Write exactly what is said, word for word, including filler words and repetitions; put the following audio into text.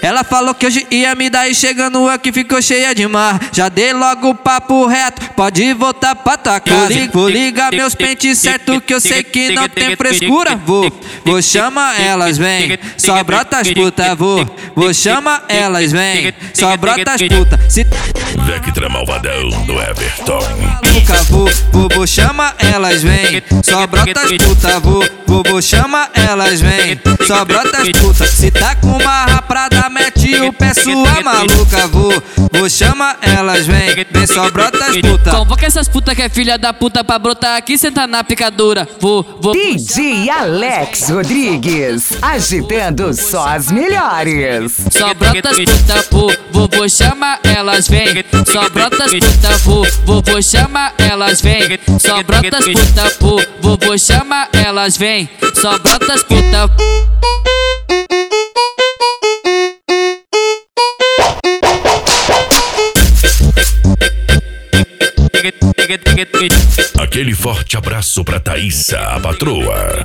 Ela falou que hoje ia me dar e chegando aqui ficou cheia de mar. Já dei logo o papo reto, pode voltar pra tua casa. Vou ligar meus pentes certo que eu sei que não tem frescura. Vou, vou chamar elas, vem, só brota as puta. Vou, vou chamar elas, vem, só brota as puta. Se Vectra malvadão do Everton. nunca vou, vou, vou chamar elas, vem, só brota as puta. Vou, vou, vou chamar elas, vem, só brota as puta. Se tá com uma raprada, mete o pé sua maluca. Vou, vou chamar elas, vem, vem, só brota as puta. Convoca essas puta que é filha da puta pra brotar aqui e sentar na picadura. Vou, vou. D J Alex Rodrigues, agitando só as melhores. Só brota as puta, vou, vou, vou chamar elas, vem. Só brota as puta, vou, vou, vou chamar elas, vem. Só brota as puta, vou, vou, vou chamar elas, vem. Só brota as puta. Aquele forte abraço pra Thaísa, a patroa.